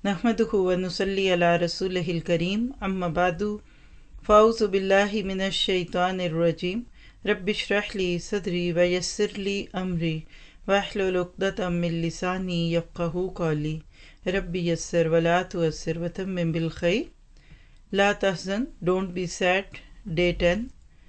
नहमदुहु व नुसल्ली अला रसूलिहिल करीम अम्मा बादु फ़ाऊज़ु बिल्लाहि मिनश शैतानिर रजीम रब्बिश्रह ली सदरी व यस्सिर ली अमरी वहलुल उक़दतम मिन लिसानी यफ़क़हू क़ौली रब्बि यस्सिर व ला तुअस्सिर व तम्मिम बिल खैर ला तहज़न डोंट बी सैड। डे 10।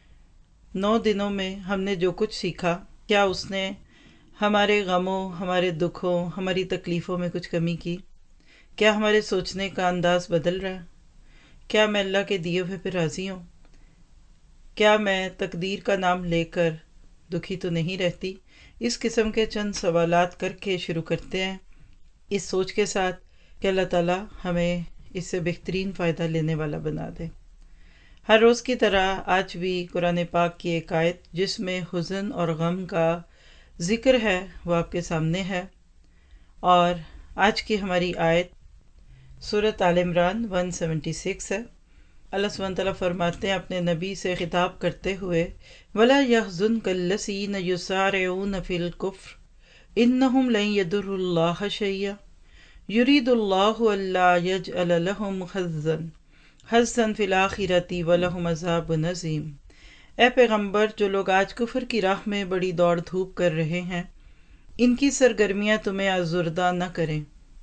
9 दिनों में हमने जो कुछ सीखा, क्या उसने हमारे गमों, हमारे दुखों, हमारी तकलीफ़ों में कुछ कमी की? क्या हमारे सोचने का अंदाज़ बदल रहा है? क्या मैं अल्लाह के दिए हुए पे राज़ी हूँ? क्या मैं तकदीर का नाम लेकर दुखी तो नहीं रहती? इस किस्म के चंद सवालात करके शुरू करते हैं, इस सोच के साथ कि अल्लाह ताला हमें इससे बेहतरीन फ़ायदा लेने वाला बना दे। हर रोज़ की तरह आज भी कुरान पाक की एक आयत जिसमें हुज़न और गम का ज़िक्र है वो आपके सामने है। और आज की हमारी आयत सूरत आल इमरान 176 है। अल्लाह सुब्हानहू व तआला फरमाते हैं अपने नबी से खिताब करते हुए, वला यहज़ुनकल्लज़ीना युसारिऊन फ़िल कुफ़्र इन्नहुम लन यदुर्रुल्लाह शैय्या युरीदुल्लाहु अल्ला यजअल लहुम हज़्ज़न फ़िल आखिरति व लहुम अज़ाबुन अज़ीम। ए पैगम्बर, जो लोग आज कुफ्र की राह में बड़ी दौड़ धूप कर रहे हैं, इनकी सरगर्मियाँ तुम्हें आज़ुर्दा न करें।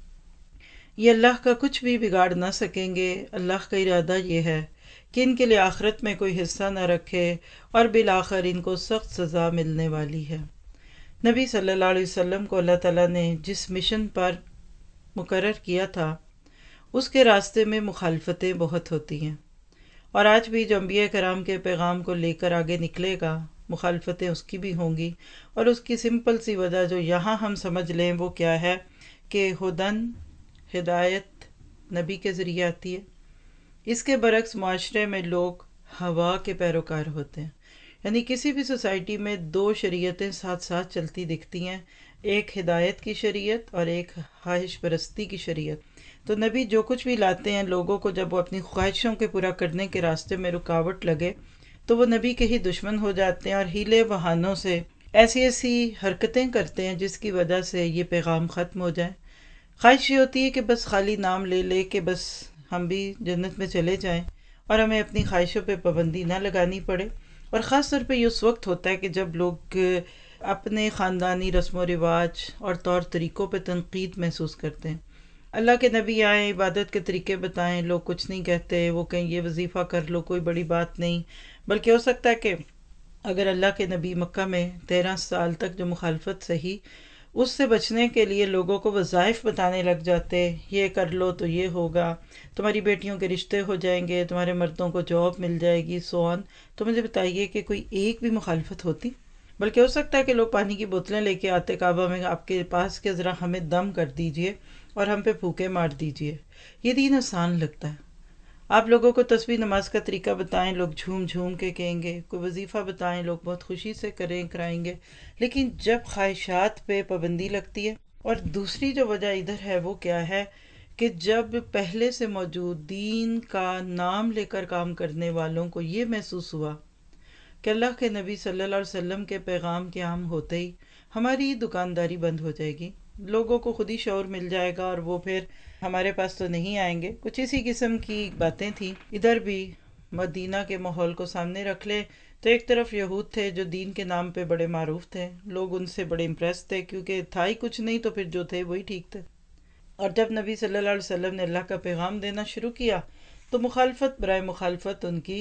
ये अल्लाह का कुछ भी बिगाड़ ना सकेंगे। अल्लाह का इरादा ये है कि इनके लिए आखिरत में कोई हिस्सा न रखे और बिल आखिर इनको सख्त सज़ा मिलने वाली है। नबी सल्लल्लाहु अलैहि वसल्लम को अल्लाह ताला ने जिस मिशन पर मुकर्रर किया था, उसके रास्ते में मुखालफतें बहुत होती हैं, और आज भी जो अंबिया कराम के पैगाम को लेकर आगे निकलेगा, मुखालफतें उसकी भी होंगी। और उसकी सिंपल सी वजह जो यहाँ हम समझ लें वो क्या है कि हुदन, हिदायत नबी के ज़रिए आती है। इसके बरक्स माशरे में लोग हवा के पैरोकार होते हैं, यानी किसी भी सोसाइटी में दो शरीयतें साथ साथ चलती दिखती हैं, एक हिदायत की शरीयत और एक ख्वाहिश परस्ती की शरीयत। तो नबी जो कुछ भी लाते हैं, लोगों को जब वो अपनी ख्वाहिशों के पूरा करने के रास्ते में रुकावट लगे तो वो नबी के ही दुश्मन हो जाते हैं और हीले बहानों से ऐसी ऐसी हरकतें करते हैं जिसकी वजह से ये पैगाम ख़त्म हो जाए। ख्वाहिश ये होती है कि बस खाली नाम ले ले कि बस हम भी जन्नत में चले जाएं और हमें अपनी ख्वाहिशों पे पाबंदी ना लगानी पड़े। और ख़ास तौर पे ये उस वक्त होता है कि जब लोग अपने ख़ानदानी रस्म व रिवाज और तौर तरीक़ों पे तनकीद महसूस करते हैं। अल्लाह के नबी आए, इबादत के तरीके बताएं, लोग कुछ नहीं कहते, वो कहें ये वजीफ़ा कर लो, कोई बड़ी बात नहीं। बल्कि हो सकता है कि अगर अल्लाह के नबी मक्का में 13 साल तक जो मुखालफत सही, उससे बचने के लिए लोगों को वज़ाइफ बताने लग जाते, ये कर लो तो ये होगा, तुम्हारी बेटियों के रिश्ते हो जाएंगे, तुम्हारे मर्दों को जॉब मिल जाएगी, सो ऑन। तो मुझे बताइए कि कोई एक भी मुखालफत होती? बल्कि हो सकता है कि लोग पानी की बोतलें लेके आते काबा में आपके पास के ज़रा हमें दम कर दीजिए और हम पे फूके मार दीजिए। ये दीन आसान लगता है। आप लोगों को तस्बीह नमाज का तरीका बताएं, लोग झूम झूम के कहेंगे। कोई वजीफ़ा बताएं, लोग बहुत खुशी से करें कराएंगे। लेकिन जब ख्वाहिशात पे पाबंदी लगती है, और दूसरी जो वजह इधर है वो क्या है कि जब पहले से मौजूद दीन का नाम लेकर काम करने वालों को ये महसूस हुआ कि अल्लाह के नबी सल्लल्लाहु अलैहि वसल्लम के पैगाम के आम होते ही हमारी दुकानदारी बंद हो जाएगी, लोगों को खुद ही शौर मिल जाएगा और वो फिर हमारे पास तो नहीं आएंगे। कुछ इसी किस्म की बातें थी। इधर भी मदीना के माहौल को सामने रख ले तो एक तरफ यहूद थे जो दीन के नाम पे बड़े मारूफ थे, लोग उनसे बड़े इम्प्रेस थे क्योंकि था ही कुछ नहीं, तो फिर जो थे वही ठीक थे। और जब नबी सल्लल्लाहु अलैहि वसल्लम ने अल्लाह का पैगाम देना शुरू किया तो मुखालफत बराए मुखालफत उनकी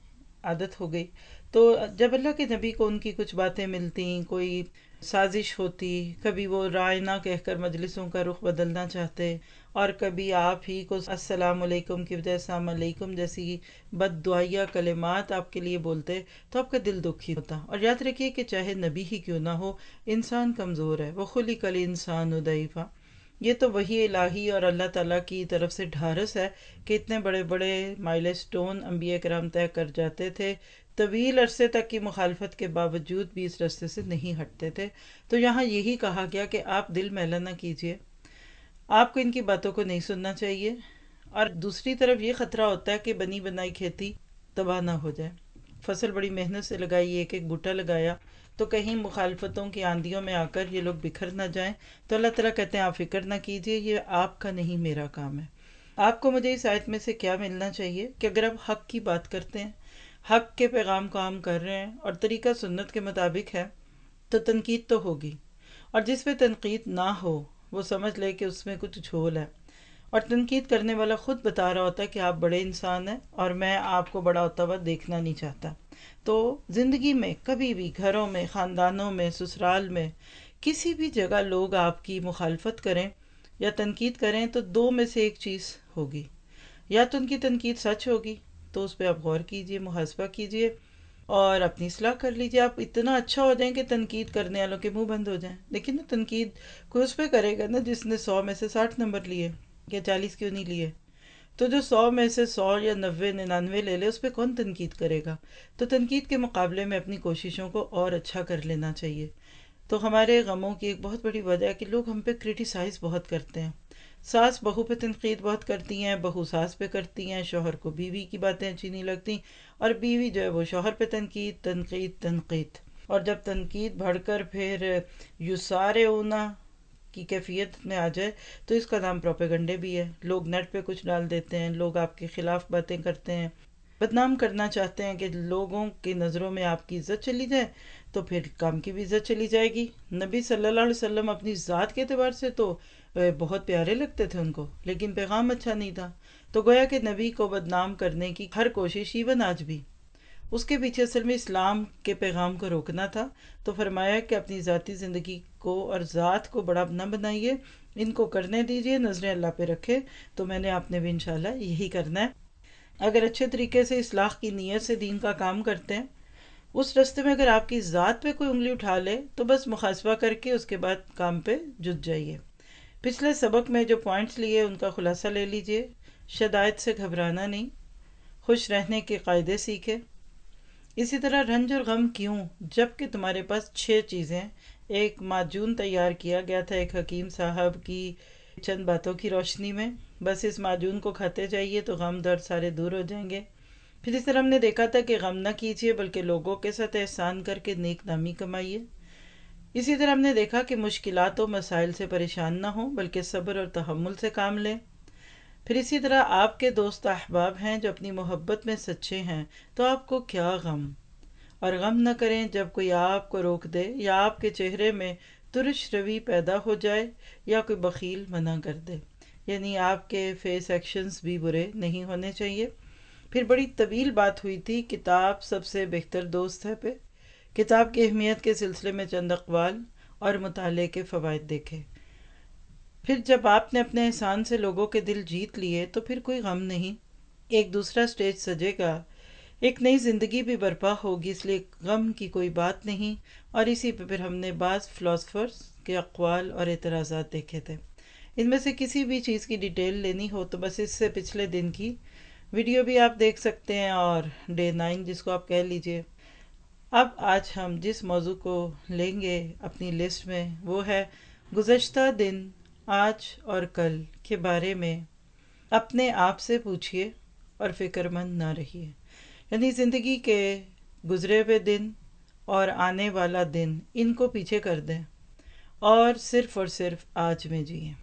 आदत हो गई। तो जब अल्लाह के नबी को उनकी कुछ बातें मिलती, कोई साजिश होती, कभी वो राय ना कहकर मजलिसों का रुख बदलना चाहते, और कभी आप ही को अस्सलाम वालेकुम की बजाय अस्सलाम अलैकुम जैसी बददुआया कलिमात आपके लिए बोलते, तो आपका दिल दुखी होता। और याद रखिए कि चाहे नबी ही क्यों ना हो, इंसान कमज़ोर है। वो खुलिकल इंसान दईफ़ा, ये तो वही इलाही और अल्लाह ताला की तरफ से ढारस है कि इतने बड़े बड़े माइलस्टोन अंबिया कराम तय कर जाते थे, तवील अरसे तक की मुखालफत के बावजूद भी इस रास्ते से नहीं हटते थे। तो यहाँ यही कहा गया कि आप दिल मैला ना कीजिए, आपको इनकी बातों को नहीं सुनना चाहिए। और दूसरी तरफ ये ख़तरा होता है कि बनी बनाई खेती तबाह ना हो जाए। फसल बड़ी मेहनत से लगाई, एक एक बूटा लगाया, تو کہیں مخالفتوں کی آندھیوں میں آ کر یہ لوگ بکھر نہ جائیں. تو اللہ تعالیٰ کہتے ہیں آپ فکر نہ کیجیے، یہ آپ کا نہیں میرا کام ہے. آپ کو مجھے اس آیت میں سے کیا ملنا چاہیے کہ اگر آپ حق کی بات کرتے ہیں، حق کے پیغام کو عام کر رہے ہیں اور طریقہ سنت کے مطابق ہے، تو تنقید تو ہوگی. اور جس پہ تنقید نہ ہو وہ سمجھ لے کہ اس میں کچھ جھول ہے. اور تنقید کرنے والا خود بتا رہا ہوتا ہے کہ آپ بڑے انسان ہیں اور میں آپ کو بڑا ہوتا ہوا دیکھنا نہیں چاہتا. تو زندگی میں کبھی بھی، گھروں میں، خاندانوں میں، سسرال میں، کسی بھی جگہ لوگ آپ کی مخالفت کریں یا تنقید کریں تو دو میں سے ایک چیز ہوگی. یا تو ان کی تنقید سچ ہوگی تو اس پہ آپ غور کیجئے، محاسبہ کیجئے اور اپنی اصلاح کر لیجئے. آپ اتنا اچھا ہو جائیں کہ تنقید کرنے والوں کے منہ بند ہو جائیں. لیکن تنقید کوئی اس پہ کرے گا نا جس نے 100 میں سے 60 نمبر لیے یا 40 کیوں نہیں لیے. تو جو 100 میں سے 100 یا 90 99 لے لے اس پہ کون تنقید کرے گا. تو تنقید کے مقابلے میں اپنی کوششوں کو اور اچھا کر لینا چاہیے. تو ہمارے غموں کی ایک بہت بڑی وجہ ہے کہ لوگ ہم پہ کرٹیسائز بہت کرتے ہیں. ساس بہو پہ تنقید بہت کرتی ہیں، بہو ساس پہ کرتی ہیں، شوہر کو بیوی کی باتیں اچھی نہیں لگتی اور بیوی جو ہے وہ شوہر پہ تنقید تنقید تنقید. اور جب تنقید بڑھ کر پھر یسارے اونا کی کیفیت میں آ جائے تو اس کا نام پروپیگنڈے بھی ہے. لوگ نیٹ پہ کچھ ڈال دیتے ہیں، لوگ آپ کے خلاف باتیں کرتے ہیں، بدنام کرنا چاہتے ہیں کہ لوگوں کی نظروں میں آپ کی عزت چلی جائے تو پھر کام کی بھی عزت چلی جائے گی. نبی صلی اللہ علیہ وسلم اپنی ذات کے اعتبار سے تو بہت پیارے لگتے تھے ان کو، لیکن پیغام اچھا نہیں تھا. تو گویا کہ نبی کو بدنام کرنے کی ہر کوشش ایون آج بھی اس کے پیچھے اصل میں اسلام کے پیغام کو روکنا تھا. تو فرمایا کہ اپنی ذاتی زندگی کو اور ذات کو بڑا نہ بنائیے، ان کو کرنے دیجئے، نظریں اللہ پہ رکھے. تو میں نے آپ نے بھی انشاءاللہ یہی کرنا ہے. اگر اچھے طریقے سے اصلاح کی نیت سے دین کا کام کرتے ہیں، اس رستے میں اگر آپ کی ذات پہ کوئی انگلی اٹھا لے تو بس محاسبہ کر کے اس کے بعد کام پہ جت جائیے. پچھلے سبق میں جو پوائنٹس لیے ان کا خلاصہ لے لیجئے. شدائد سے گھبرانا نہیں، خوش رہنے کے قاعدے سیکھے. اسی طرح رنج اور غم کیوں، جب کہ تمہارے پاس 6 چیزیں، ایک معجون تیار کیا گیا تھا ایک حکیم صاحب کی چند باتوں کی روشنی میں، بس اس معجون کو کھاتے جائیے تو غم درد سارے دور ہو جائیں گے. پھر اس طرح ہم نے دیکھا تھا کہ غم نہ کیجیے بلکہ لوگوں کے ساتھ احسان کر کے نیک نامی کمائیے. اسی طرح ہم نے دیکھا کہ مشکلات و مسائل سے پریشان نہ ہوں بلکہ صبر اور تحمل سے کام لیں. پھر اسی طرح آپ کے دوست احباب ہیں جو اپنی محبت میں سچے ہیں، تو آپ کو کیا غم، اور غم نہ کریں جب کوئی آپ کو روک دے یا آپ کے چہرے میں ترش روی پیدا ہو جائے یا کوئی بخیل منع کر دے. یعنی آپ کے فیس ایکشنز بھی برے نہیں ہونے چاہیے. پھر بڑی طویل بات ہوئی تھی کتاب سب سے بہتر دوست ہے پہ، کتاب کی اہمیت کے سلسلے میں چند اقوال اور مطالعے کے فوائد دیکھے. پھر جب آپ نے اپنے احسان سے لوگوں کے دل جیت لیے تو پھر کوئی غم نہیں، ایک دوسرا سٹیج سجے گا، ایک نئی زندگی بھی برپا ہوگی، اس لیے غم کی کوئی بات نہیں. اور اسی پہ پھر ہم نے بعض فلاسفرز کے اقوال اور اعتراضات دیکھے تھے. ان میں سے کسی بھی چیز کی ڈیٹیل لینی ہو تو بس اس سے پچھلے دن کی ویڈیو بھی آپ دیکھ سکتے ہیں اور ڈے 9 جس کو آپ کہہ لیجئے. اب آج ہم جس موضوع کو لیں گے اپنی لسٹ میں وہ ہے گزشتہ دن، آج اور کل کے بارے میں اپنے آپ سے پوچھئے اور فکر مند نہ رہیے. یعنی زندگی کے گزرے ہوئے دن اور آنے والا دن ان کو پیچھے کر دیں اور صرف آج میں جئیں.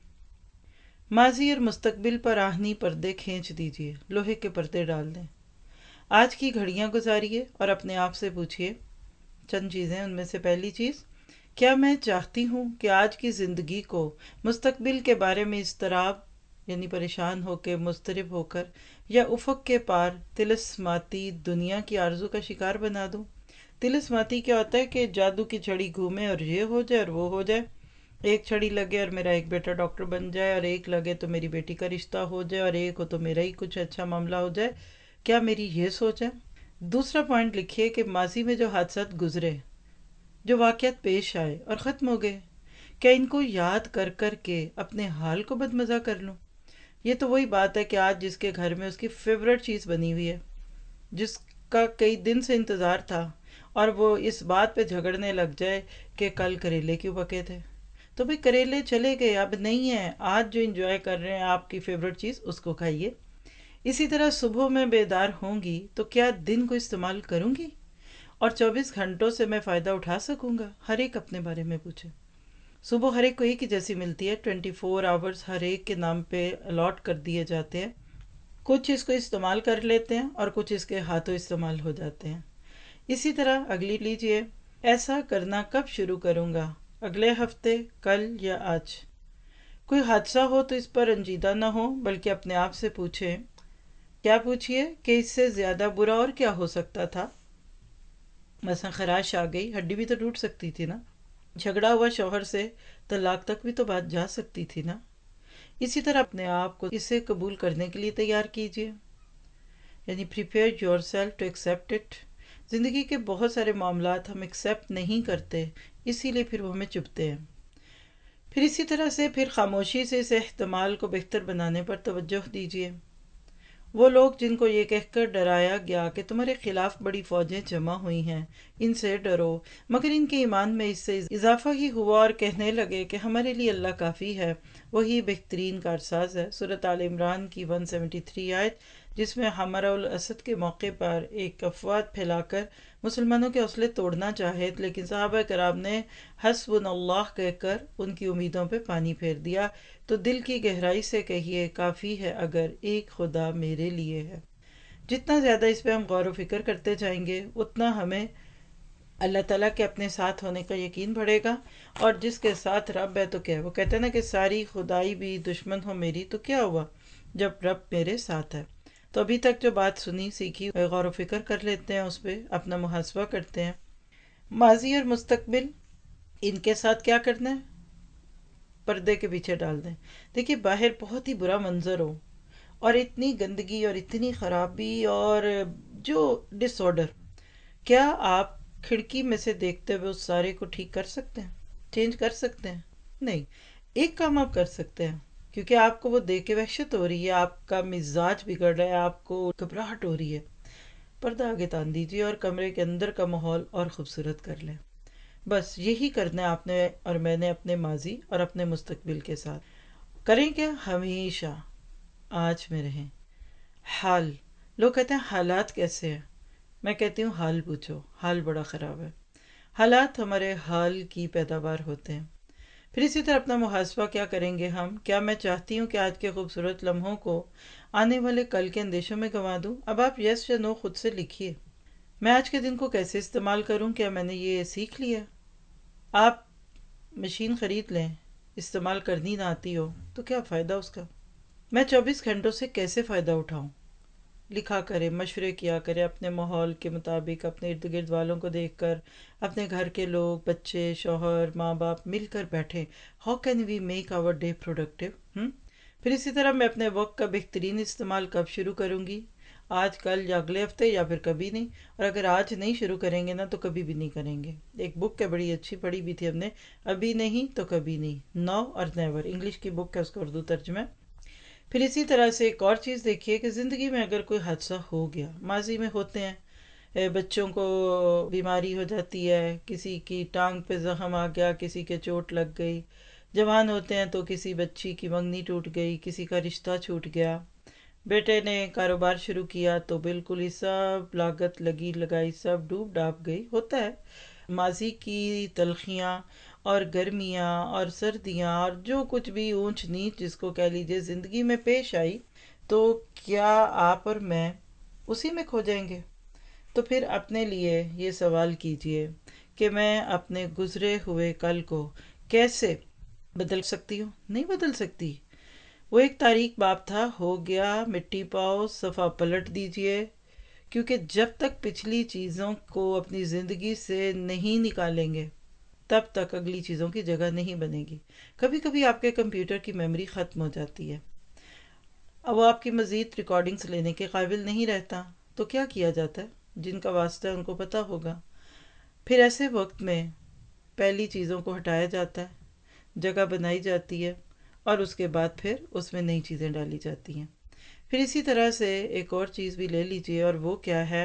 ماضی اور مستقبل پر آہنی پردے کھینچ دیجئے، لوہے کے پردے ڈال دیں. آج کی گھڑیاں گزاریے اور اپنے آپ سے پوچھئے چند چیزیں. ان میں سے پہلی چیز، کیا میں چاہتی ہوں کہ آج کی زندگی کو مستقبل کے بارے میں اضطراب یعنی پریشان ہو کے، مضطرب ہو کر، یا افق کے پار طلسماتی دنیا کی آرزو کا شکار بنا دوں؟ طلسماتی کیا ہوتا ہے کہ جادو کی چھڑی گھومے اور یہ ہو جائے اور وہ ہو جائے. ایک چھڑی لگے اور میرا ایک بیٹا ڈاکٹر بن جائے، اور ایک لگے تو میری بیٹی کا رشتہ ہو جائے، اور ایک ہو تو میرا ہی کچھ اچھا معاملہ ہو جائے. کیا میری یہ سوچ ہے؟ دوسرا پوائنٹ لکھیے کہ ماضی میں جو حادثات گزرے، جو واقعات پیش آئے اور ختم ہو گئے، کیا ان کو یاد کر کر کے اپنے حال کو بدمزہ کر لوں؟ یہ تو وہی بات ہے کہ آج جس کے گھر میں اس کی فیوریٹ چیز بنی ہوئی ہے، جس کا کئی دن سے انتظار تھا، اور وہ اس بات پہ جھگڑنے لگ جائے کہ کل کریلے کیوں پکے تھے. تو بھئی کریلے چلے گئے، اب نہیں ہیں. آج جو انجوائے کر رہے ہیں آپ کی فیوریٹ چیز، اس کو کھائیے. اسی طرح صبح میں بیدار ہوں گی تو کیا دن کو استعمال کروں گی، اور 24 گھنٹوں سے میں فائدہ اٹھا سکوں گا؟ ہر ایک اپنے بارے میں پوچھے. صبح ہر ایک کو ایک ہی جیسی ملتی ہے، 24 آورس ہر ایک کے نام پہ الاٹ کر دیے جاتے ہیں. کچھ اس کو استعمال کر لیتے ہیں اور کچھ اس کے ہاتھوں استعمال ہو جاتے ہیں. اسی طرح اگلی لیجئے، ایسا کرنا کب شروع کروں گا؟ اگلے ہفتے، کل یا آج؟ کوئی حادثہ ہو تو اس پر رنجیدہ نہ ہو، بلکہ اپنے آپ سے پوچھیں. کیا پوچھئے کہ اس سے زیادہ برا اور کیا ہو سکتا تھا؟ مثلا خراش آ گئی، ہڈی بھی تو ٹوٹ سکتی تھی نا. جھگڑا ہوا شوہر سے، طلاق تک بھی تو بات جا سکتی تھی نا. اسی طرح اپنے آپ کو اسے قبول کرنے کے لیے تیار کیجئے، یعنی prepare yourself to accept it. زندگی کے بہت سارے معاملات ہم ایکسیپٹ نہیں کرتے، اسی لیے پھر وہ ہمیں چبھتے ہیں. پھر اسی طرح سے پھر خاموشی سے اس احتمال کو بہتر بنانے پر توجہ دیجیے. وہ لوگ جن کو یہ کہہ کر ڈرایا گیا کہ تمہارے خلاف بڑی فوجیں جمع ہوئی ہیں، ان سے ڈرو، مگر ان کے ایمان میں اس سے اضافہ ہی ہوا اور کہنے لگے کہ ہمارے لیے اللہ کافی ہے، وہی بہترین کارساز ہے. سورۃ آل عمران کی 173 آیت، جس میں حمراء الاسد کے موقع پر ایک افواج پھیلا کر مسلمانوں کے حوصلے توڑنا چاہے، لیکن صحابہ کرام نے حسبنا اللہ کہہ کر ان کی امیدوں پہ پانی پھیر دیا. تو دل کی گہرائی سے کہیے، کافی ہے اگر ایک خدا میرے لیے ہے. جتنا زیادہ اس پہ ہم غور و فکر کرتے جائیں گے، اتنا ہمیں اللہ تعالیٰ کے اپنے ساتھ ہونے کا یقین بڑھے گا. اور جس کے ساتھ رب ہے تو کیا، وہ کہتے ہیں نا کہ ساری خدائی بھی دشمن ہو میری، تو کیا ہوا جب رب میرے ساتھ ہے. تو ابھی تک جو بات سنی سیکھی، غور و فکر کر لیتے ہیں، اس پہ اپنا محاسبہ کرتے ہیں. ماضی اور مستقبل، ان کے ساتھ کیا کرنا ہے؟ پردے کے پیچھے ڈال دیں. دیکھیے باہر بہت ہی برا منظر ہو اور اتنی گندگی اور اتنی خرابی اور جو ڈس آرڈر، کیا آپ کھڑکی میں سے دیکھتے ہوئے اس سارے کو ٹھیک کر سکتے ہیں، چینج کر سکتے ہیں؟ نہیں. ایک کام آپ کر سکتے ہیں، کیونکہ آپ کو وہ دیکھ کے وحشت ہو رہی ہے، آپ کا مزاج بگڑ رہا ہے، آپ کو گھبراہٹ ہو رہی ہے، پردہ آگے تان دیجیے اور کمرے کے اندر کا ماحول اور خوبصورت کر لیں. بس یہی کرنا ہے آپ نے اور میں نے اپنے ماضی اور اپنے مستقبل کے ساتھ. کریں کیا؟ ہمیشہ آج میں رہیں. حال، لوگ کہتے ہیں حالات کیسے ہیں، میں کہتی ہوں حال پوچھو، حال بڑا خراب ہے. حالات ہمارے حال کی پیداوار ہوتے ہیں. پھر اسی طرح اپنا محاسبہ کیا کریں گے ہم؟ کیا میں چاہتی ہوں کہ آج کے خوبصورت لمحوں کو آنے والے کل کے اندیشوں میں گنوا دوں؟ اب آپ یس یا نو خود سے لکھیے. میں آج کے دن کو کیسے استعمال کروں؟ کیا میں نے یہ سیکھ لیا؟ آپ مشین خرید لیں، استعمال کرنی نہ آتی ہو تو کیا فائدہ اس کا؟ میں 24 گھنٹوں سے کیسے فائدہ اٹھاؤں؟ لکھا کرے، مشورے کیا کرے اپنے ماحول کے مطابق، اپنے ارد گرد والوں کو دیکھ کر، اپنے گھر کے لوگ، بچے، شوہر، ماں باپ مل کر بیٹھیں. How can we make our day productive? پھر اسی طرح میں اپنے وقت کا بہترین استعمال کب شروع کروں گی؟ آج، کل یا اگلے ہفتے یا پھر کبھی نہیں. اور اگر آج نہیں شروع کریں گے نا تو کبھی بھی نہیں کریں گے. ایک بک ہے بڑی اچھی، پڑھی بھی تھی ہم نے، ابھی نہیں تو کبھی نہیں، نو اور نیور، انگلش کی بک ہے، اس کا اردو ترجمہ. پھر اسی طرح سے ایک اور چیز دیکھیے کہ زندگی میں اگر کوئی حادثہ ہو گیا، ماضی میں ہوتے ہیں، بچوں کو بیماری ہو جاتی ہے، کسی کی ٹانگ پہ زخم آ گیا، کسی کے چوٹ لگ گئی، جوان ہوتے ہیں تو کسی بچی کی منگنی ٹوٹ گئی، کسی کا رشتہ چھوٹ گیا، بیٹے نے کاروبار شروع کیا تو بالکل ہی سب لاگت لگی لگائی سب ڈوب ڈاب گئی. ہوتا ہے. ماضی کی تلخیاں اور گرمیاں اور سردیاں اور جو کچھ بھی اونچ نیچ جس کو کہہ لیجیے زندگی میں پیش آئی، تو کیا آپ اور میں اسی میں کھو جائیں گے؟ تو پھر اپنے لیے یہ سوال کیجئے کہ میں اپنے گزرے ہوئے کل کو کیسے بدل سکتی ہوں؟ نہیں بدل سکتی. وہ ایک تاریک باب تھا، ہو گیا، مٹی پاؤ، صفحہ پلٹ دیجئے. کیونکہ جب تک پچھلی چیزوں کو اپنی زندگی سے نہیں نکالیں گے، تب تک اگلی چیزوں کی جگہ نہیں بنے گی. کبھی کبھی آپ کے کمپیوٹر کی میموری ختم ہو جاتی ہے، اب وہ آپ کی مزید ریکارڈنگز لینے کے قابل نہیں رہتا، تو کیا کیا جاتا ہے؟ جن کا واسطہ ہے ان کو پتہ ہوگا. پھر ایسے وقت میں پہلی چیزوں کو ہٹایا جاتا ہے، جگہ بنائی جاتی ہے، اور اس کے بعد پھر اس میں نئی چیزیں ڈالی جاتی ہیں. پھر اسی طرح سے ایک اور چیز بھی لے لیجئے، اور وہ کیا ہے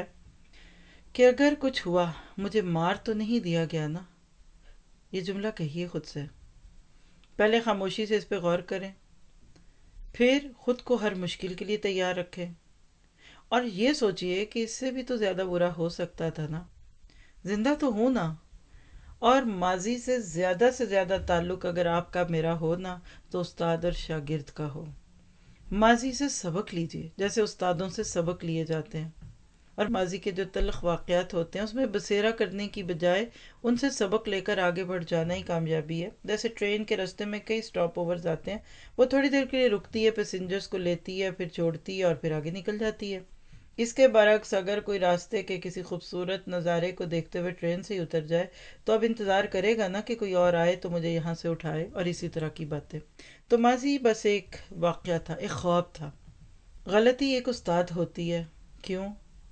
کہ اگر کچھ ہوا، مجھے مار تو نہیں دیا گیا نا؟ یہ جملہ کہیے خود سے. پہلے خاموشی سے اس پہ غور کریں، پھر خود کو ہر مشکل کے لیے تیار رکھیں، اور یہ سوچئے کہ اس سے بھی تو زیادہ برا ہو سکتا تھا نا. زندہ تو ہوں نا، اور ماضی سے زیادہ تعلق اگر آپ کا میرا ہو نا تو استاد اور شاگرد کا ہو۔ ماضی سے سبق لیجیے جیسے استادوں سے سبق لیے جاتے ہیں، اور ماضی کے جو تلخ واقعات ہوتے ہیں اس میں بسیرا کرنے کی بجائے ان سے سبق لے کر آگے بڑھ جانا ہی کامیابی ہے۔ جیسے ٹرین کے راستے میں کئی سٹاپ اوورز آتے ہیں، وہ تھوڑی دیر کے لیے رکتی ہے، پیسنجرز کو لیتی ہے، پھر چھوڑتی ہے اور پھر آگے نکل جاتی ہے۔ اس کے برعکس اگر کوئی راستے کے کسی خوبصورت نظارے کو دیکھتے ہوئے ٹرین سے ہی اتر جائے تو اب انتظار کرے گا نا کہ کوئی اور آئے تو مجھے یہاں سے اٹھائے، اور اسی طرح کی باتیں۔ تو ماضی بس ایک واقعہ تھا، ایک خواب تھا۔ غلطی ایک استاد ہوتی ہے، کیوں؟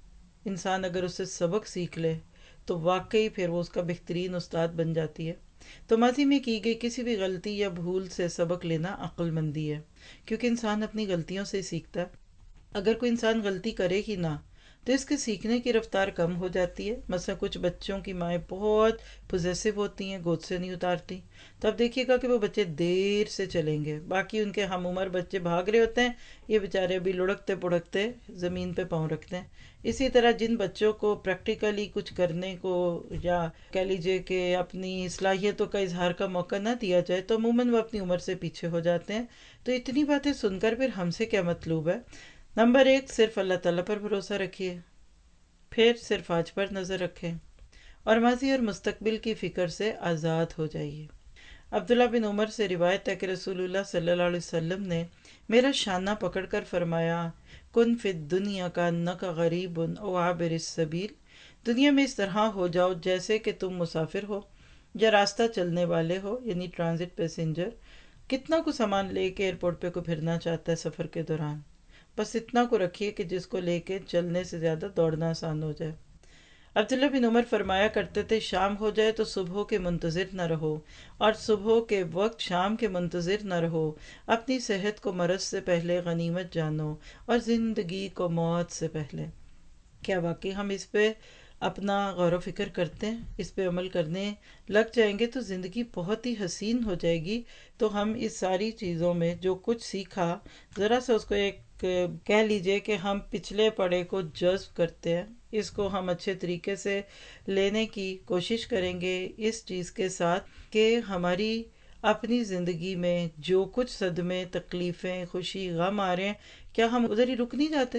انسان اگر اس سے سبق سیکھ لے تو واقعی پھر وہ اس کا بہترین استاد بن جاتی ہے۔ تو ماضی میں کی گئی کسی بھی غلطی یا بھول سے سبق لینا عقل مندی ہے، کیونکہ انسان اپنی غلطیوں سے سیکھتا ہے۔ اگر کوئی انسان غلطی کرے ہی نہ تو اس کے سیکھنے کی رفتار کم ہو جاتی ہے۔ مثلا کچھ بچوں کی مائیں بہت پوزیسو ہوتی ہیں، گود سے نہیں اتارتی، تو اب دیکھیے گا کہ وہ بچے دیر سے چلیں گے، باقی ان کے ہم عمر بچے بھاگ رہے ہوتے ہیں، یہ بیچارے ابھی لڑکتے پڑکتے زمین پہ پاؤں رکھتے ہیں۔ اسی طرح جن بچوں کو پریکٹیکلی کچھ کرنے کو یا کہہ لیجیے کہ اپنی صلاحیتوں کا اظہار کا موقع نہ دیا جائے تو عموماً وہ اپنی عمر سے پیچھے ہو جاتے ہیں۔ تو اتنی باتیں سن کر پھر ہم سے کیا مطلوب ہے؟ نمبر 1، صرف اللہ تعالیٰ پر بھروسہ رکھیے، پھر صرف آج پر نظر رکھیں، اور ماضی اور مستقبل کی فکر سے آزاد ہو جائیے۔ عبداللہ بن عمر سے روایت ہے کہ رسول اللہ صلی اللہ علیہ وسلم نے میرا شانہ پکڑ کر فرمایا، کن فی الدنیا کانک غریب او عابر السبیل، دنیا میں اس طرح ہو جاؤ جیسے کہ تم مسافر ہو یا راستہ چلنے والے ہو، یعنی ٹرانزٹ پیسنجر۔ کتنا کو سامان لے کے ایئرپورٹ پہ کو پھرنا چاہتا ہے سفر کے دوران، بس اتنا کو رکھیے کہ جس کو لے کے چلنے سے زیادہ دوڑنا آسان ہو جائے۔ عبداللہ بن عمر فرمایا کرتے تھے، شام ہو جائے تو صبح کے منتظر نہ رہو، اور صبح کے وقت شام کے منتظر نہ رہو۔ اپنی صحت کو مرض سے پہلے غنیمت جانو، اور زندگی کو موت سے پہلے۔ کیا واقعی ہم اس پہ اپنا غور و فکر کرتے ہیں، اس پہ عمل کرنے لگ جائیں گے تو زندگی بہت ہی حسین ہو جائے گی۔ تو ہم اس ساری چیزوں میں جو کچھ سیکھا، ذرا سا اس کو ایک کہہ لیجئے کہ ہم پچھلے پڑے کو جذب کرتے ہیں، اس کو ہم اچھے طریقے سے لینے کی کوشش کریں گے، اس چیز کے ساتھ کہ ہماری اپنی زندگی میں جو کچھ صدمے، تکلیفیں، خوشی، غم آ رہے ہیں، کیا ہم ادھر ہی رک نہیں جاتے؟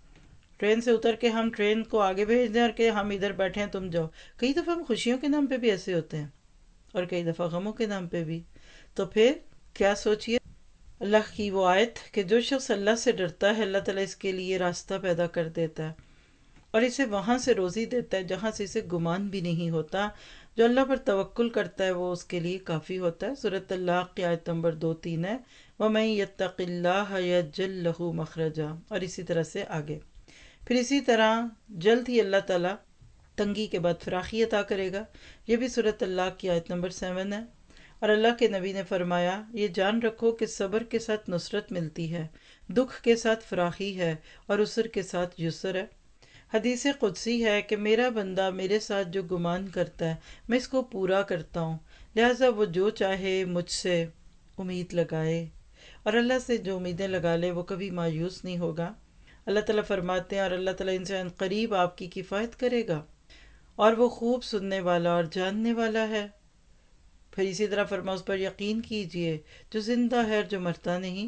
ٹرین سے اتر کے ہم ٹرین کو آگے بھیج دیں اور کہ ہم ادھر بیٹھے ہیں تم جاؤ۔ کئی دفعہ ہم خوشیوں کے نام پہ بھی ایسے ہوتے ہیں، اور کئی دفعہ غموں کے نام پہ بھی۔ تو پھر کیا سوچئے اللہ کی وہ آیت کہ جو شخص اللہ سے ڈرتا ہے اللہ تعالیٰ اس کے لیے راستہ پیدا کر دیتا ہے، اور اسے وہاں سے روزی دیتا ہے جہاں سے اسے گمان بھی نہیں ہوتا۔ جو اللہ پر توکل کرتا ہے وہ اس کے لیے کافی ہوتا ہے۔ سورۃ طلاق کی آیت نمبر 2-3 ہے، وَمَن يَتَّقِ اللَّهَ يَجْعَل لَّهُ مَخْرَجًا، اور اسی طرح سے آگے۔ پھر اسی طرح جلد ہی اللہ تعالیٰ تنگی کے بعد فراخی عطا کرے گا، یہ بھی سورۃ طلاق کی آیت نمبر 7 ہے۔ اور اللہ کے نبی نے فرمایا، یہ جان رکھو کہ صبر کے ساتھ نصرت ملتی ہے، دکھ کے ساتھ فراخی ہے، اور عسر کے ساتھ یسر ہے۔ حدیث قدسی ہے کہ میرا بندہ میرے ساتھ جو گمان کرتا ہے میں اس کو پورا کرتا ہوں، لہٰذا وہ جو چاہے مجھ سے امید لگائے، اور اللہ سے جو امیدیں لگا لے وہ کبھی مایوس نہیں ہوگا۔ اللہ تعالیٰ فرماتے ہیں، اور اللہ تعالیٰ ان سے عن قریب آپ کی کفایت کرے گا، اور وہ خوب سننے والا اور جاننے والا ہے۔ پھر اسی طرح فرما اس پر یقین کیجئے جو زندہ ہے اور جو مرتا نہیں،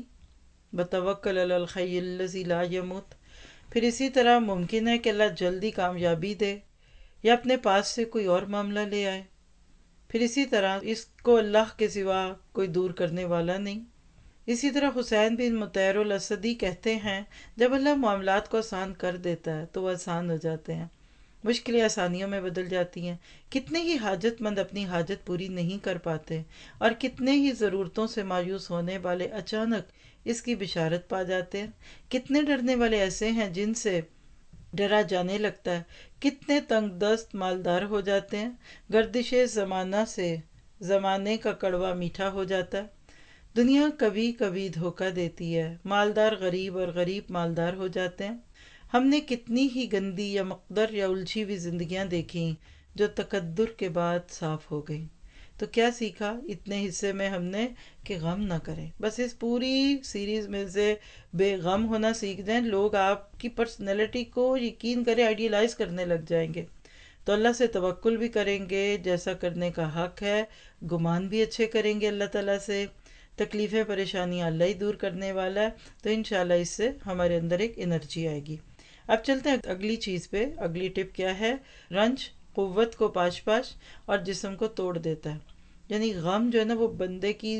بتوکل علی الحی الذی لا یموت۔ پھر اسی طرح ممکن ہے کہ اللہ جلدی کامیابی دے یا اپنے پاس سے کوئی اور معاملہ لے آئے۔ پھر اسی طرح اس کو اللہ کے سوا کوئی دور کرنے والا نہیں۔ اسی طرح حسین بن مطیر الاسدی کہتے ہیں، جب اللہ معاملات کو آسان کر دیتا ہے تو وہ آسان ہو جاتے ہیں، مشکلیں آسانیوں میں بدل جاتی ہیں۔ کتنے ہی حاجت مند اپنی حاجت پوری نہیں کر پاتے، اور کتنے ہی ضرورتوں سے مایوس ہونے والے اچانک اس کی بشارت پا جاتے ہیں۔ کتنے ڈرنے والے ایسے ہیں جن سے ڈرا جانے لگتا ہے، کتنے تنگ دست مالدار ہو جاتے ہیں، گردش زمانہ سے زمانے کا کڑوا میٹھا ہو جاتا ہے۔ دنیا کبھی کبھی دھوکہ دیتی ہے، مالدار غریب اور غریب مالدار ہو جاتے ہیں۔ ہم نے کتنی ہی گندی یا مقدر یا الجھی ہوئی زندگیاں دیکھیں جو تقدر کے بعد صاف ہو گئیں۔ تو کیا سیکھا اتنے حصے میں ہم نے کہ غم نہ کریں، بس اس پوری سیریز میں سے بے غم ہونا سیکھ جائیں، لوگ آپ کی پرسنالٹی کو یقین کریں آئیڈیلائز کرنے لگ جائیں گے۔ تو اللہ سے توکل بھی کریں گے جیسا کرنے کا حق ہے، گمان بھی اچھے کریں گے اللہ تعالیٰ سے، تکلیفیں پریشانیاں اللہ ہی دور کرنے والا ہے، تو انشاءاللہ اس سے ہمارے اندر ایک انرجی آئے گی۔ اب چلتے ہیں اگلی چیز پہ۔ اگلی ٹپ کیا ہے؟ رنج قوت کو پاش پاش اور جسم کو توڑ دیتا ہے، یعنی غم جو ہے نا وہ بندے کی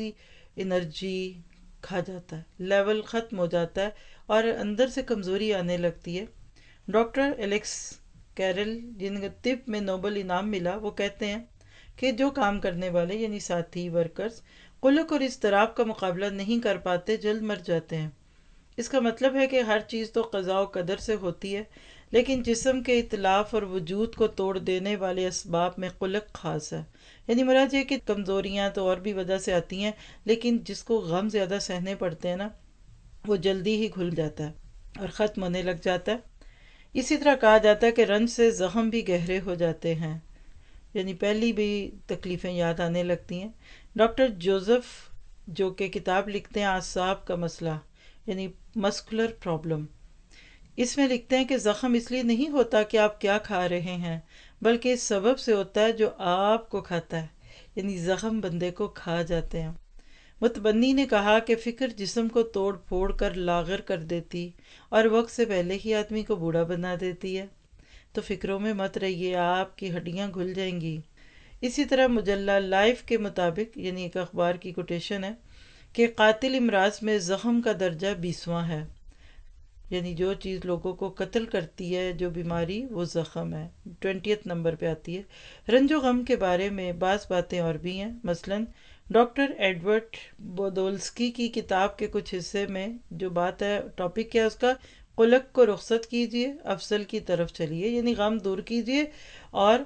انرجی کھا جاتا ہے، لیول ختم ہو جاتا ہے اور اندر سے کمزوری آنے لگتی ہے۔ ڈاکٹر ایلیکس کیرل جن کو طب میں نوبل انعام ملا، وہ کہتے ہیں کہ جو کام کرنے والے یعنی ساتھی ورکرز قلق اور اضطراب کا مقابلہ نہیں کر پاتے جلد مر جاتے ہیں۔ اس کا مطلب ہے کہ ہر چیز تو قضاء و قدر سے ہوتی ہے، لیکن جسم کے اتلاف اور وجود کو توڑ دینے والے اسباب میں قلق خاص ہے۔ یعنی مراد یہ کہ کمزوریاں تو اور بھی وجہ سے آتی ہیں، لیکن جس کو غم زیادہ سہنے پڑتے ہیں نا، وہ جلدی ہی گھل جاتا ہے اور ختم ہونے لگ جاتا ہے۔ اسی طرح کہا جاتا ہے کہ رنج سے زخم بھی گہرے ہو جاتے ہیں، یعنی پہلی بھی تکلیفیں یاد آنے لگتی ہیں۔ ڈاکٹر جوزف جو کہ کتاب لکھتے ہیں اعصاب کا مسئلہ یعنی مسکولر پرابلم، اس میں لکھتے ہیں کہ زخم اس لیے نہیں ہوتا کہ آپ کیا کھا رہے ہیں، بلکہ اس سبب سے ہوتا ہے جو آپ کو کھاتا ہے، یعنی زخم بندے کو کھا جاتے ہیں۔ متبنی نے کہا کہ فکر جسم کو توڑ پھوڑ کر لاغر کر دیتی اور وقت سے پہلے ہی آدمی کو بوڑھا بنا دیتی ہے، تو فکروں میں مت رہیے، آپ کی ہڈیاں گھل جائیں گی۔ اسی طرح مجلہ لائف کے مطابق، یعنی ایک اخبار کی کوٹیشن ہے، کہ قاتل امراض میں زخم کا درجہ 20واں ہے، یعنی جو چیز لوگوں کو قتل کرتی ہے، جو بیماری، وہ زخم ہے، 20 نمبر پہ آتی ہے۔ رنج و غم کے بارے میں بعض باتیں اور بھی ہیں، مثلاً ڈاکٹر ایڈورڈ بودولسکی کی کتاب کے کچھ حصے میں جو بات ہے، ٹاپک کیا ہے اس کا؟ قلق کو رخصت کیجئے، افضل کی طرف چلیے، یعنی غم دور کیجئے اور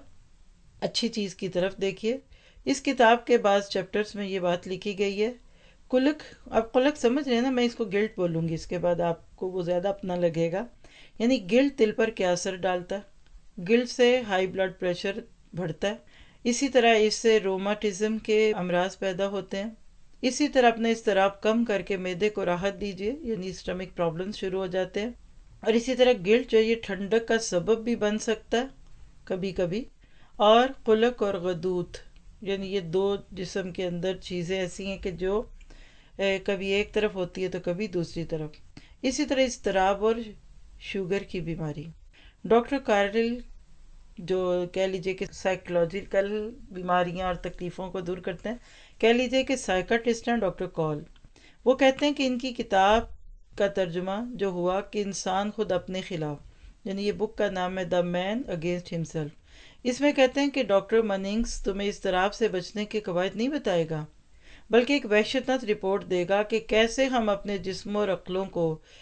اچھی چیز کی طرف دیکھیے۔ اس کتاب کے بعض چیپٹرز میں یہ بات لکھی گئی ہے۔ قلق، اب قلق سمجھ رہے ہیں نا، میں اس کو گلٹ بولوں گی، اس کے بعد آپ کو وہ زیادہ اپنا لگے گا۔ یعنی گلٹ دل پر کیا اثر ڈالتا ہے؟ گلٹ سے ہائی بلڈ پریشر بڑھتا ہے، اسی طرح اس سے روماٹزم کے امراض پیدا ہوتے ہیں۔ اسی طرح اپنا اضطراب کم کر کے معدے کو راحت دیجیے، یعنی اسٹمک پرابلمز شروع ہو جاتے ہیں۔ اور اسی طرح گلٹ جو یہ ٹھنڈک کا سبب بھی بن سکتا ہے کبھی کبھی۔ اور قلق اور غدود، یعنی یہ دو جسم کے اندر چیزیں ایسی ہیں کہ جو کبھی ایک طرف ہوتی ہے تو کبھی دوسری طرف۔ اسی طرح اضطراب اور شوگر کی بیماری۔ ڈاکٹر کارل جو کہہ لیجئے کہ سائیکولوجیکل بیماریاں اور تکلیفوں کو دور کرتے ہیں، کہہ لیجئے کہ سائیکٹرسٹ ہیں ڈاکٹر کال، وہ کہتے ہیں کہ ان کی کتاب کا ترجمہ جو ہوا کہ انسان خود اپنے خلاف، یعنی یہ بک کا نام ہے دا مین اگینسٹ ہمسیلف۔ اس میں کہتے ہیں کہ ڈاکٹر مننگس تمہیں اضطراب سے بچنے کے قواعد نہیں بتائے گا، بلکہ ایک وحشتناک رپورٹ دے گا کہ کیسے ہم اپنے جسم اور عقلوں کو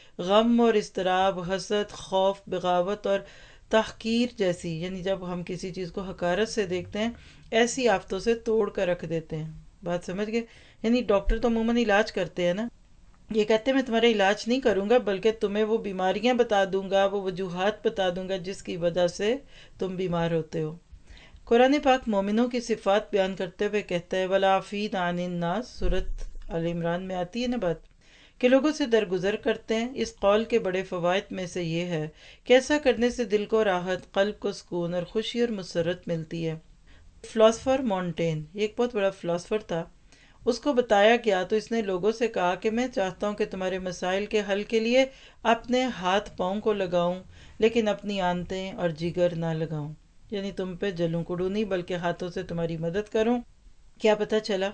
غم اور اضطراب، حسد، خوف، بغاوت اور تحقیر جیسی، یعنی جب ہم کسی چیز کو حقارت سے دیکھتے ہیں، ایسی آفتوں سے توڑ کر رکھ دیتے ہیں۔ بات سمجھ گئے؟ یعنی ڈاکٹر تو عموماً علاج کرتے ہیں نا، یہ کہتے ہیں میں تمہارا علاج نہیں کروں گا، بلکہ تمہیں وہ بیماریاں بتا دوں گا، وہ وجوہات بتا دوں گا جس کی وجہ سے تم بیمار ہوتے ہو۔ قرآن پاک مومنوں کی صفات بیان کرتے ہوئے کہتا ہے وَالْعَافِينَ عَنِ النَّاسِ، سورۃ آل عمران میں آتی ہے نا بات، کہ لوگوں سے درگزر کرتے ہیں۔ اس قول کے بڑے فوائد میں سے یہ ہے کہ ایسا کرنے سے دل کو راحت، قلب کو سکون اور خوشی اور مسرت ملتی ہے۔ فلاسفر مونٹین، یہ ایک بہت بڑا فلاسفر تھا، اس کو بتایا گیا تو اس نے لوگوں سے کہا کہ میں چاہتا ہوں کہ تمہارے مسائل کے حل کے لیے اپنے ہاتھ پاؤں کو لگاؤں، لیکن اپنی آنتیں اور جگر نہ لگاؤں، یعنی تم پہ جلوں کڑوں نہیں بلکہ ہاتھوں سے تمہاری مدد کروں۔ کیا پتہ چلا؟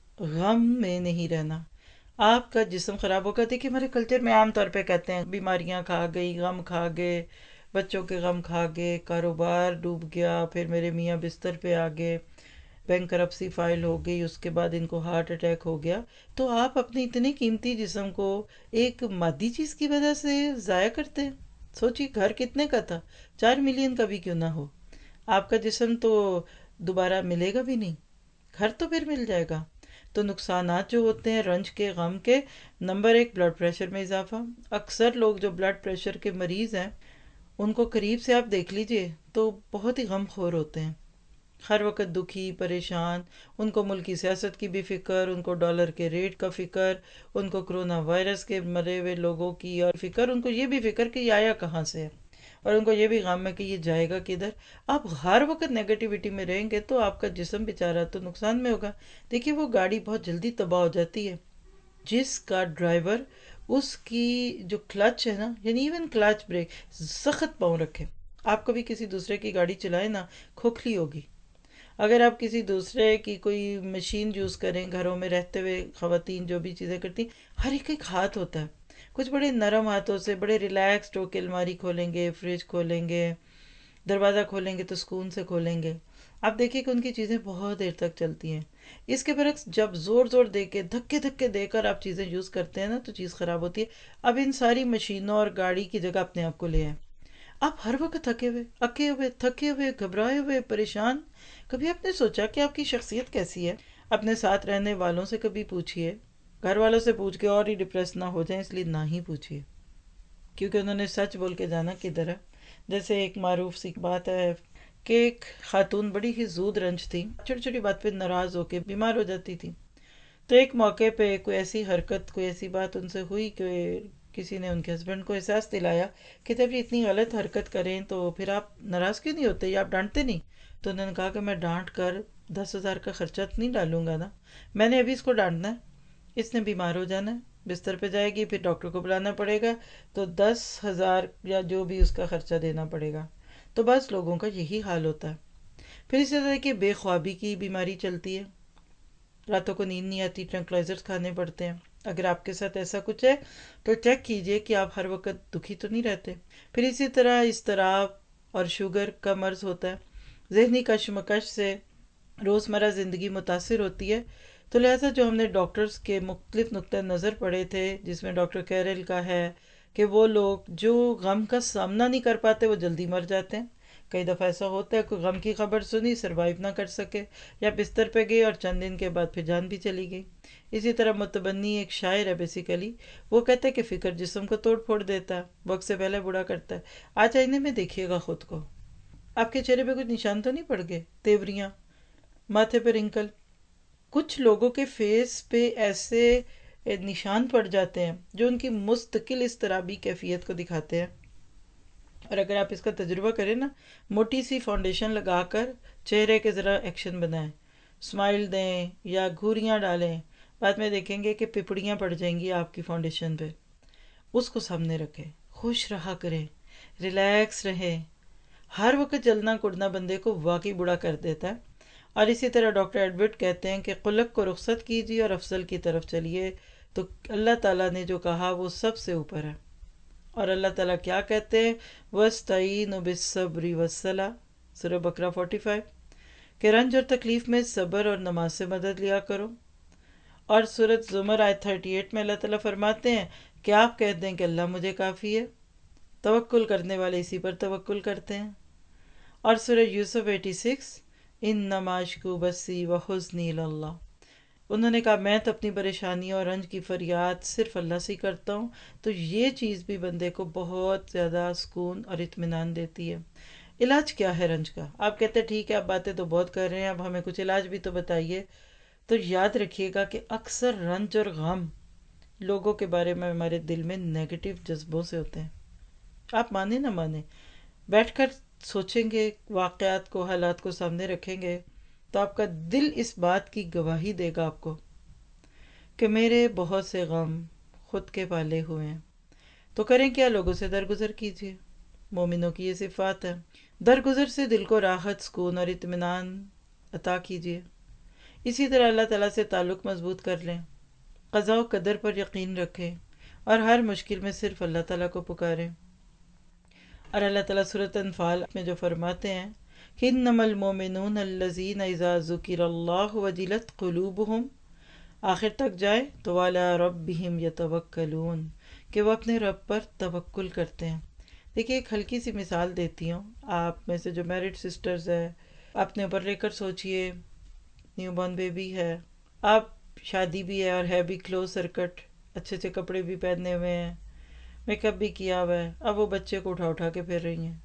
غم میں نہیں رہنا، آپ کا جسم خراب ہوگا۔ دیکھیں ہمارے کلچر میں عام طور پہ کہتے ہیں بیماریاں کھا گئی، غم کھا گئے، بچوں کے غم کھا گئے، کاروبار ڈوب گیا، پھر میرے میاں بستر پہ آ گئے، بینک کرپسی فائل ہو گئی، اس کے بعد ان کو ہارٹ اٹیک ہو گیا۔ تو آپ اپنے اتنے قیمتی جسم کو ایک مادی چیز کی وجہ سے ضائع کرتے ہیں؟ سوچی گھر کتنے کا تھا، 4 ملین کا بھی کیوں نہ ہو، آپ کا جسم تو دوبارہ ملے گا بھی نہیں، گھر تو پھر مل جائے گا۔ تو نقصانات جو ہوتے ہیں رنج کے، غم کے، نمبر 1 بلڈ پریشر میں اضافہ۔ اکثر لوگ جو بلڈ پریشر کے مریض ہیں ان کو قریب سے آپ دیکھ لیجئے تو بہت ہی غم خور ہوتے ہیں، ہر وقت دکھی، پریشان، ان کو ملکی سیاست کی بھی فکر، ان کو ڈالر کے ریٹ کا فکر، ان کو کرونا وائرس کے مرے ہوئے لوگوں کی اور فکر، ان کو یہ بھی فکر کہ یہ آیا کہاں سے ہے۔ اور ان کو یہ بھی غم ہے کہ یہ جائے گا کدھر. آپ ہر وقت نیگیٹیوٹی میں رہیں گے تو آپ کا جسم بیچارہ تو نقصان میں ہوگا. دیکھیے وہ گاڑی بہت جلدی تباہ ہو جاتی ہے. جس کا ڈرائیور اس کی جو کلچ ہے نا، یعنی ایون کلچ بریک سخت پاؤں رکھے. آپ کبھی کسی دوسرے کی گاڑی چلائیں نا، کھوکھلی ہوگی. اگر آپ کسی دوسرے کی کوئی مشین یوز کریں، گھروں میں رہتے ہوئے خواتین جو بھی چیزیں کرتی، ہر ایک ایک ہاتھ ہوتا ہے. کچھ بڑے نرم ہاتھوں سے بڑے ریلیکسڈ ہو کے الماری کھولیں گے، فریج کھولیں گے، دروازہ کھولیں گے تو سکون سے کھولیں گے. آپ دیکھیے کہ ان کی چیزیں بہت دیر تک چلتی ہیں. اس کے برعکس جب زور زور دے کے دھکے دھکے دے کر آپ چیزیں یوز کرتے ہیں نا تو چیز خراب ہوتی ہے. اب ان ساری مشینوں اور گاڑی کی جگہ اپنے آپ کو لے آئیں. آپ ہر وقت تھکے ہوئے، اکے ہوئے، تھکے ہوئے، گھبرائے ہوئے، پریشان. کبھی آپ نے سوچا کہ آپ کی شخصیت کیسی ہے؟ اپنے ساتھ رہنے والوں سے کبھی پوچھئے. گھر والوں سے پوچھ کے اور ہی ڈپریس نہ ہو جائیں، اس لیے نہ ہی پوچھئے، کیونکہ انہوں نے سچ بول کے جانا کدھر ہے. جیسے ایک معروف سی بات ہے کہ ایک خاتون بڑی ہی زود رنج تھی، چھوٹی چھوٹی بات پہ ناراض ہو کے بیمار ہو جاتی تھی. تو ایک موقع پہ کوئی ایسی حرکت، کوئی ایسی بات ان سے ہوئی کہ کسی نے ان کے ہسبینڈ کو احساس دلایا کہ جب یہ اتنی غلط حرکت کریں تو پھر آپ ناراض کیوں نہیں ہوتے یا آپ ڈانٹتے نہیں؟ تو انہوں نے کہا کہ میں ڈانٹ کر 10,000 کا خرچہ نہیں ڈالوں گا نا، میں نے ابھی اس کو ڈانٹنا ہے، اس نے بیمار ہو جانا ہے، بستر پہ جائے گی، پھر ڈاکٹر کو بلانا پڑے گا، تو 10,000 یا جو بھی اس کا خرچہ دینا پڑے گا. تو بس لوگوں کا یہی حال ہوتا ہے. پھر اسی طرح کہ بے خوابی کی بیماری چلتی ہے، راتوں کو نیند نہیں آتی، ٹرنکلائزرز کھانے پڑتے ہیں. اگر آپ کے ساتھ ایسا کچھ ہے تو چیک کیجئے کہ آپ ہر وقت دکھی تو نہیں رہتے. پھر اسی طرح اضطراب اور شوگر کا مرض ہوتا ہے. ذہنی کشمکش سے روزمرہ زندگی متاثر ہوتی ہے. تو لہٰذا جو ہم نے ڈاکٹرز کے مختلف نقطۂ نظر پڑھے تھے، جس میں ڈاکٹر کیرل کا ہے کہ وہ لوگ جو غم کا سامنا نہیں کر پاتے وہ جلدی مر جاتے ہیں. کئی دفعہ ایسا ہوتا ہے کوئی غم کی خبر سنی، سروائیو نہ کر سکے، یا بستر پہ گئی اور چند دن کے بعد پھر جان بھی چلی گئی. اسی طرح متبنی ایک شاعر ہے بیسیکلی، وہ کہتا ہے کہ فکر جسم کو توڑ پھوڑ دیتا ہے، وقت سے پہلے بوڑھا کرتا ہے. آج آئینے میں دیکھیے گا خود کو، آپ کے چہرے پہ کچھ نشان تو نہیں پڑ گئے؟ تیوریاں، ماتھے پہ رنکل. کچھ لوگوں کے فیس پہ ایسے نشان پڑ جاتے ہیں جو ان کی مستقل اضطرابی کیفیت کو دکھاتے ہیں. اور اگر آپ اس کا تجربہ کریں نا، موٹی سی فاؤنڈیشن لگا کر چہرے کے ذرا ایکشن بنائیں، اسمائل دیں یا گھوریاں ڈالیں، بعد میں دیکھیں گے کہ پپڑیاں پڑ جائیں گی آپ کی فاؤنڈیشن پہ. اس کو سامنے رکھیں، خوش رہا کریں، ریلیکس رہیں. ہر وقت جلنا کڑنا بندے کو واقعی بڑا کر دیتا ہے. اور اسی طرح ڈاکٹر ایڈورڈ کہتے ہیں کہ قلق کو رخصت کیجیے اور افضل کی طرف چلیے. تو اللہ تعالیٰ نے جو کہا وہ سب سے اوپر ہے. اور اللہ تعالیٰ کیا کہتے ہیں؟ وَاسْتَعِينُوا بِالصَّبْرِ وَالصَّلَاةِ، سورہ بقرہ 45، کہ رنج اور تکلیف میں صبر اور نماز سے مدد لیا کرو. اور سورۃ زمر آیت 38 میں اللہ تعالیٰ فرماتے ہیں کہ آپ کہہ دیں کہ اللہ مجھے کافی ہے. توکل کرنے والے اسی پر توکل کرتے ہیں. اور سورہ یوسف 86، اِنَّمَا أَشْكُو بَثِّي وَحُزْنِي إِلَى اللَّهِ، انہوں نے کہا میں تو اپنی پریشانی اور رنج کی فریاد صرف اللہ سے کرتا ہوں. تو یہ چیز بھی بندے کو بہت زیادہ سکون اور اطمینان دیتی ہے. علاج کیا ہے رنج کا؟ آپ کہتے ہیں ٹھیک ہے آپ باتیں تو بہت کر رہے ہیں، اب ہمیں کچھ علاج بھی تو بتائیے. تو یاد رکھیے گا کہ اکثر رنج اور غم لوگوں کے بارے میں ہمارے دل میں نیگیٹو جذبوں سے ہوتے ہیں. آپ مانیں نہ مانیں، بیٹھ کر سوچیں گے، واقعات کو، حالات کو سامنے رکھیں گے تو آپ کا دل اس بات کی گواہی دے گا آپ کو کہ میرے بہت سے غم خود کے پالے ہوئے ہیں. تو کریں کیا؟ لوگوں سے درگزر کیجیے. مومنوں کی یہ صفات ہے. درگزر سے دل کو راحت، سکون اور اطمینان عطا کیجیے. اسی طرح اللہ تعالیٰ سے تعلق مضبوط کر لیں، قضاء و قدر پر یقین رکھیں اور ہر مشکل میں صرف اللہ تعالیٰ کو پکاریں. اور اللہ تعالیٰ سورۃ انفال میں جو فرماتے ہیں کہ انما المؤمنون الذین اذا ذکر اللہ وجلت قلوبہم، آخر تک جائے تو وعلی ربہم یتوکلون، کہ وہ اپنے رب پر توکل کرتے ہیں. دیکھیے ایک ہلکی سی مثال دیتی ہوں. آپ میں سے جو میرڈ سسٹرز ہیں، اپنے اوپر لے کر سوچئے، نیو بورن بیبی ہے، آپ شادی بھی ہے اور ہے بھی کلوز سرکٹ، اچھے اچھے کپڑے بھی پہنے ہوئے ہیں، میک اپ بھی کیا ہوا ہے، اب وہ بچے کو اٹھا اٹھا کے پھر رہی ہیں.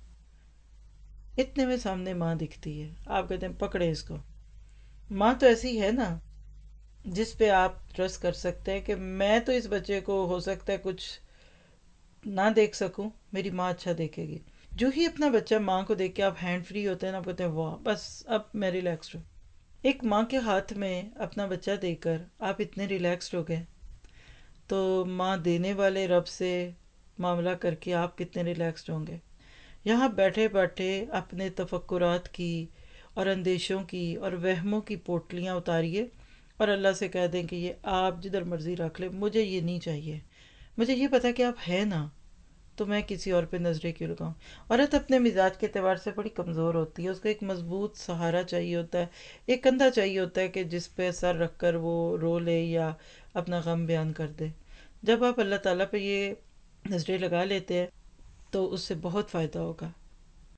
اتنے میں سامنے ماں دکھتی ہے، آپ کہتے ہیں پکڑے اس کو. ماں تو ایسی ہے نا جس پہ آپ ٹرسٹ کر سکتے ہیں کہ میں تو اس بچے کو ہو سکتا ہے کچھ نہ دیکھ سکوں، میری ماں اچھا دیکھے گی. جو ہی اپنا بچہ ماں کو دیکھ کے آپ ہینڈ فری ہوتے ہیں نا، آپ کہتے ہیں واہ بس اب میں ریلیکسڈ ہوں. ایک ماں کے ہاتھ میں اپنا بچہ دے کر آپ اتنے ریلیکسڈ ہو گئے، تو ماں دینے والے رب سے معاملہ کر کے آپ کتنے ریلیکسڈ ہوں گے. یہاں بیٹھے بیٹھے اپنے تفکرات کی اور اندیشوں کی اور وہموں کی پوٹلیاں اتاریے اور اللہ سے کہہ دیں کہ یہ آپ جدھر مرضی رکھ لیں، مجھے یہ نہیں چاہیے. مجھے یہ پتا کہ آپ ہیں نا، تو میں کسی اور پہ نظریں کیوں لگاؤں. عورت اپنے مزاج کے اعتبار سے بڑی کمزور ہوتی ہے، اس کو ایک مضبوط سہارا چاہیے ہوتا ہے، ایک کندھا چاہیے ہوتا ہے کہ جس پہ سر رکھ کر وہ رو لے یا اپنا غم بیان کر دے. جب آپ اللہ تعالیٰ پہ یہ نظریں لگا لیتے ہیں تو اس سے بہت فائدہ ہوگا.